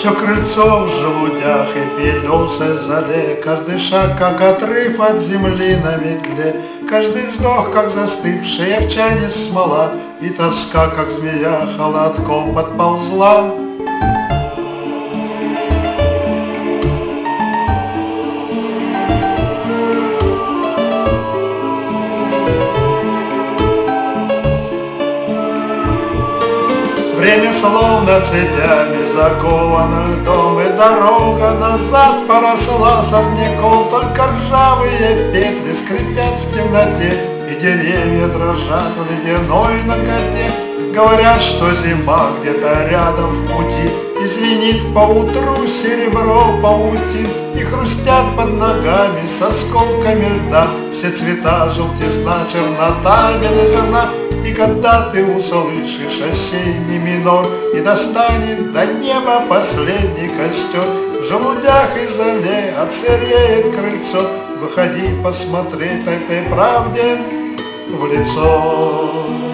Все крыльцо в желудях и белесой зале, каждый шаг, как отрыв от земли на метле, каждый вздох, как застывшая в чане смола, и тоска, как змея, холодком подползла. Время словно цепями заковано льдом, и дорога назад поросла сорняком. Только ржавые петли скрипят в темноте, и деревья дрожат в ледяной накате. Говорят, что зима где-то рядом в пути, и звенит поутру серебро паутин, и хрустят под ногами с осколками льда все цвета: желтизна, чернота, белизна. И когда ты услышишь осенний минор, и достанет до неба последний костер, в желудях и зале отсыреет крыльцо. Выходи посмотреть этой правде в лицо.